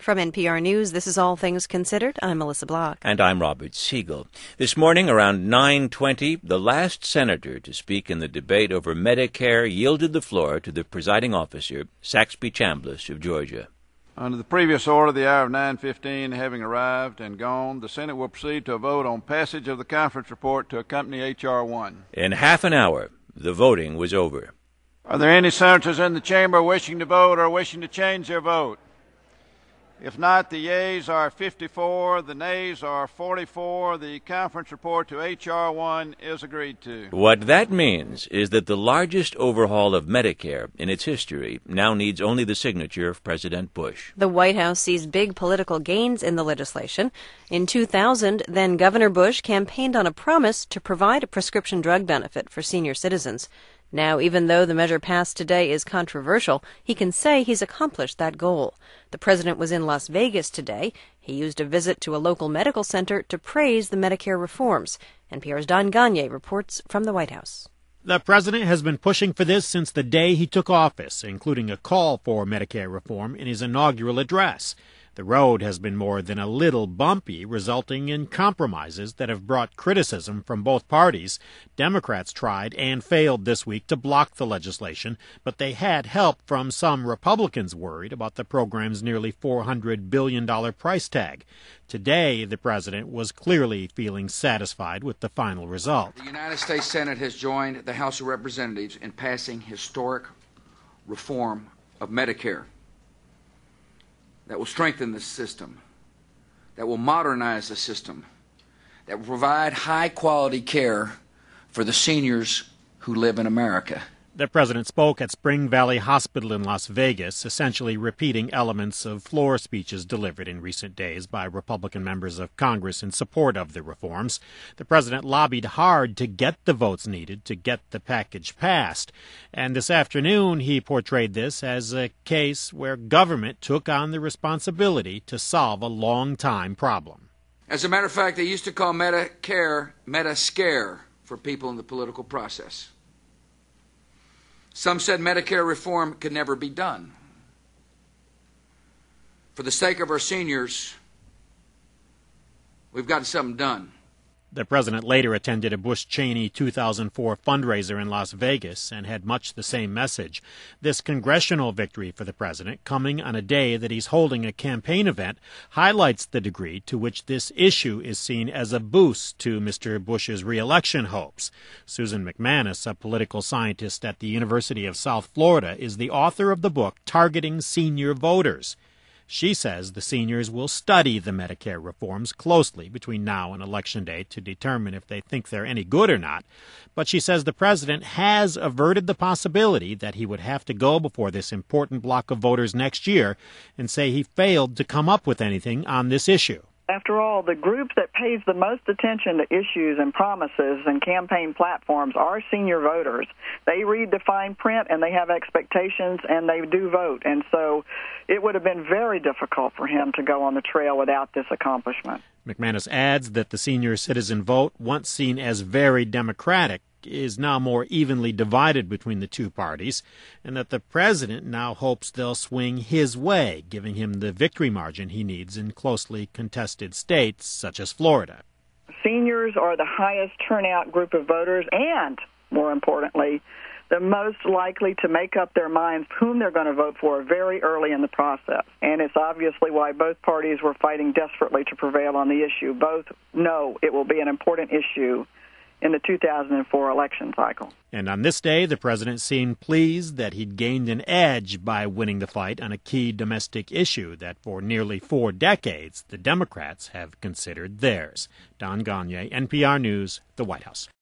From NPR News, this is All Things Considered. I'm Melissa Block. And I'm Robert Siegel. This morning, around 9:20, the last senator to speak in the debate over Medicare yielded the floor to the presiding officer, Saxby Chambliss of Georgia. Under the previous order, the hour of 9:15 having arrived and gone, the Senate will proceed to a vote on passage of the conference report to accompany H.R. 1. In half an hour, the voting was over. Are there any senators in the chamber wishing to vote or wishing to change their vote? If not, the yeas are 54, the nays are 44. The conference report to H.R. 1 is agreed to. What that means is that the largest overhaul of Medicare in its history now needs only the signature of President Bush. The White House sees big political gains in the legislation. In 2000, then Governor Bush campaigned on a promise to provide a prescription drug benefit for senior citizens. Now, even though the measure passed today is controversial, he can say he's accomplished that goal. The president was in Las Vegas today. He used a visit to a local medical center to praise the Medicare reforms. NPR's Don Gonyea reports from the White House. The president has been pushing for this since the day he took office, including a call for Medicare reform in his inaugural address. The road has been more than a little bumpy, resulting in compromises that have brought criticism from both parties. Democrats tried and failed this week to block the legislation, but they had help from some Republicans worried about the program's nearly $400 billion price tag. Today, the president was clearly feeling satisfied with the final result. The United States Senate has joined the House of Representatives in passing historic reform of Medicare that will strengthen the system, that will modernize the system, that will provide high-quality care for the seniors who live in America. The president spoke at Spring Valley Hospital in Las Vegas, essentially repeating elements of floor speeches delivered in recent days by Republican members of Congress in support of the reforms. The president lobbied hard to get the votes needed to get the package passed. And this afternoon, he portrayed this as a case where government took on the responsibility to solve a long-time problem. As a matter of fact, they used to call Medicare Meta-Scare for people in the political process. Some said Medicare reform could never be done. For the sake of our seniors, we've gotten something done. The president later attended a Bush-Cheney 2004 fundraiser in Las Vegas and had much the same message. This congressional victory for the president, coming on a day that he's holding a campaign event, highlights the degree to which this issue is seen as a boost to Mr. Bush's re-election hopes. Susan McManus, a political scientist at the University of South Florida, is the author of the book Targeting Senior Voters. She says the seniors will study the Medicare reforms closely between now and Election Day to determine if they think they're any good or not. But she says the president has averted the possibility that he would have to go before this important block of voters next year and say he failed to come up with anything on this issue. After all, the group that pays the most attention to issues and promises and campaign platforms are senior voters. They read the fine print and they have expectations and they do vote. And so it would have been very difficult for him to go on the trail without this accomplishment. McManus adds that the senior citizen vote, once seen as very democratic, is now more evenly divided between the two parties, and that the president now hopes they'll swing his way, giving him the victory margin he needs in closely contested states such as Florida. Seniors are the highest turnout group of voters and, more importantly, the most likely to make up their minds whom they're going to vote for very early in the process. And it's obviously why both parties were fighting desperately to prevail on the issue. Both know it will be an important issue in the 2004 election cycle. And on this day, the president seemed pleased that he'd gained an edge by winning the fight on a key domestic issue that for nearly 4 decades the Democrats have considered theirs. Don Gonyea, NPR News, the White House.